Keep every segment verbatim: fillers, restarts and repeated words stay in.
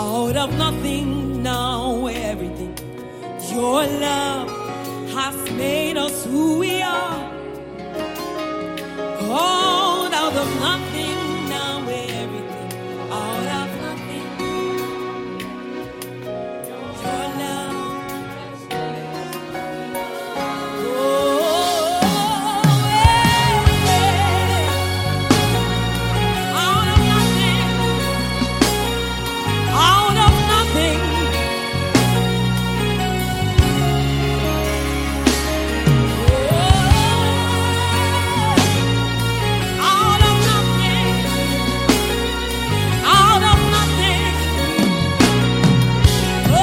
Out of nothing, now everything. Your love has made us who we are. Called out of nothing, now everything. Out of nothing. Your love. Oh, yeah, yeah. Out of nothing. Out of nothing. Out of nothing, out of nothing, oh,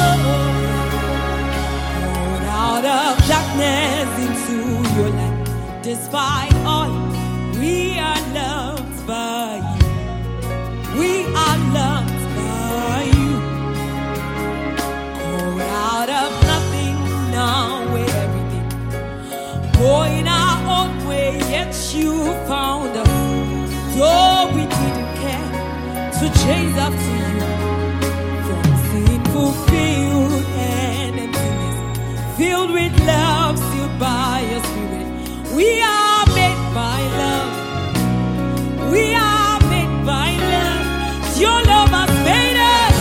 out of darkness into your light. Despite all, we are loved by you. We are loved by you. Oh, out of nothing, now we're everything. Going our own way, yet you found us. Though we didn't care to chase after you. From sin fulfilled and emptiness, filled with love, sealed by your spirit. We are made by love. We are made by love. Your love has made us.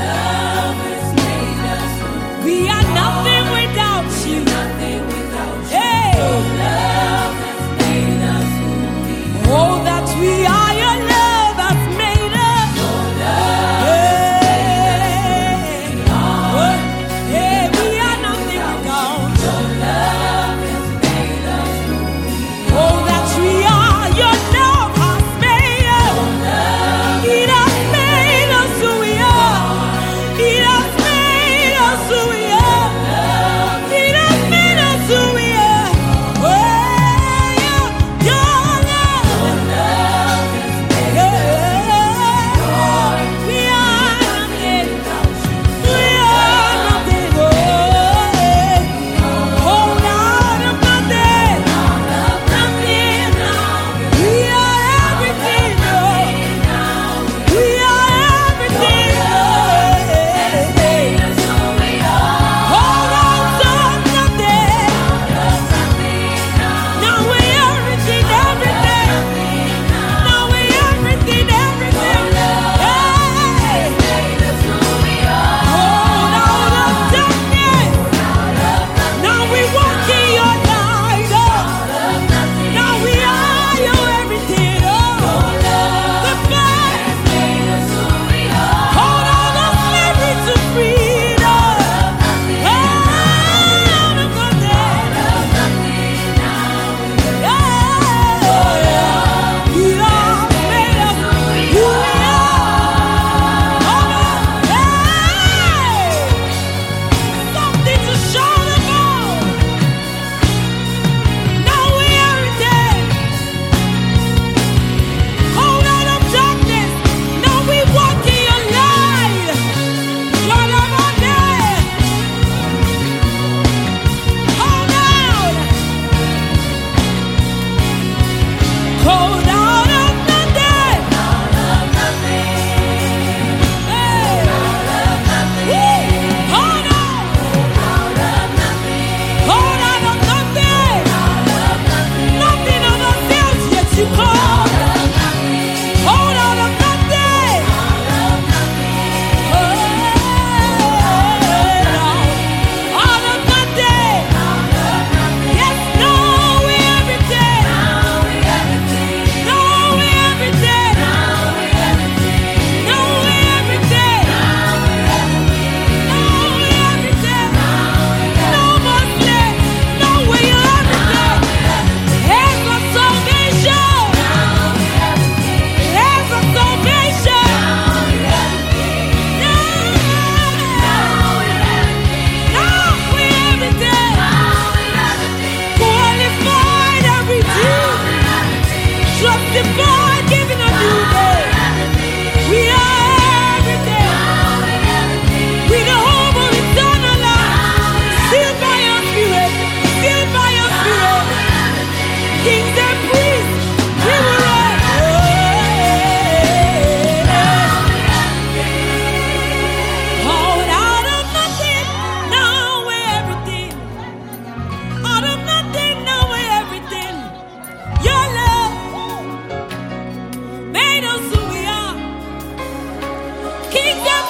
We are nothing without you. Hey. Oh, that we are, your love has made us. Hey. Oh, hey, we are nothing without you. Oh, that we are, your love has made us. It has made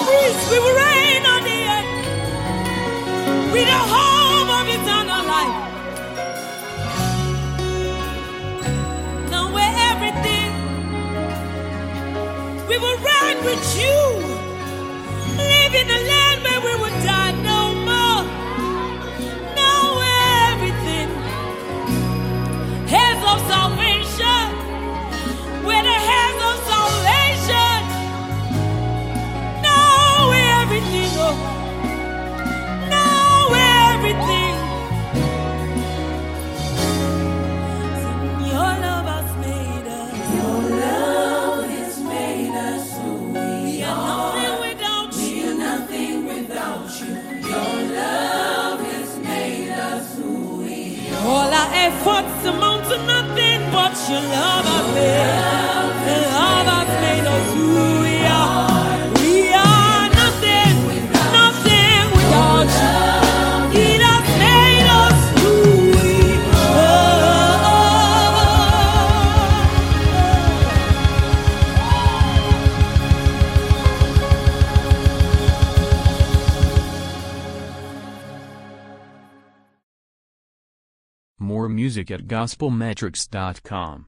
priest, we will reign on the earth. With the home of eternal life. Now we're everything. We will reign with you. Live in the land where we will die no more. Now we're everything. Heads of salvation. We're the heads of salvation. Now we're everything. Oh. Now we're everything. Sing, your love has made us. Your love has made us who we are. We are nothing without you. We are nothing without you. Your love has made us who we are. All our efforts amount to nothing but your love has made us. Your love has made us who we are. We are nothing, nothing without you. It has made us who we More music at gospel metrics dot com.